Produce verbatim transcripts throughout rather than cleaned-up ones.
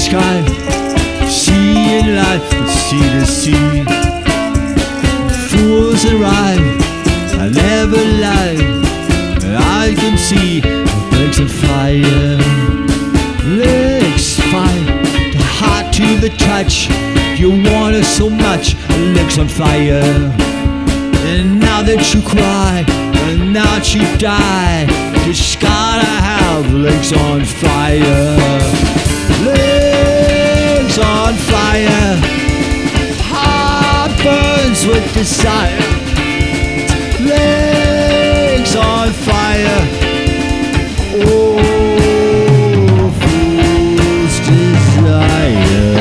sky, seeing life from sea to sea. Fools arrive, I never lie. I can see legs on fire, legs fire, the heart to the touch. You want it so much, legs on fire. And now that you cry, and now that you die, you just gotta have legs on fire. Legs on fire, heart burns with desire. Legs on fire, oh, fool's desire.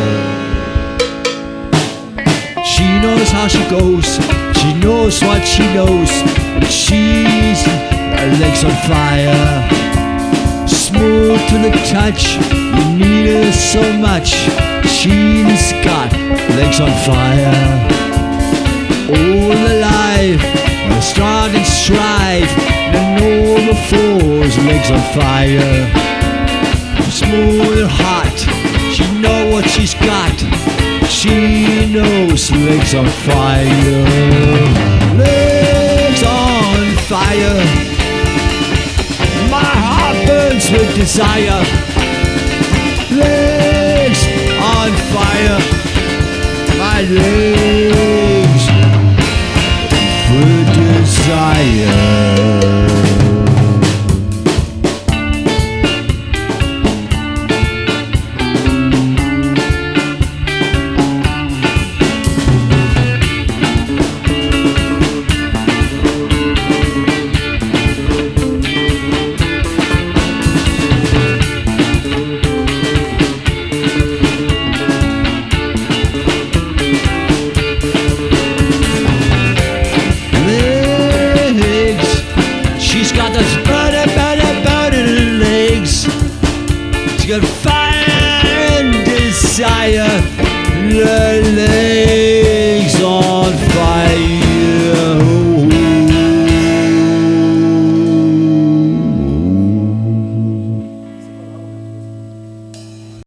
She knows how she goes, she knows what she knows, and she's legs on fire. Smooth to the touch, you need her so much. She's got legs on fire. All alive, start and strive, and all the fours, legs on fire. Smooth and hot, she knows what she's got. She knows legs on fire. Legs on fire, my heart burns with desire. Legs on fire, my legs for desire.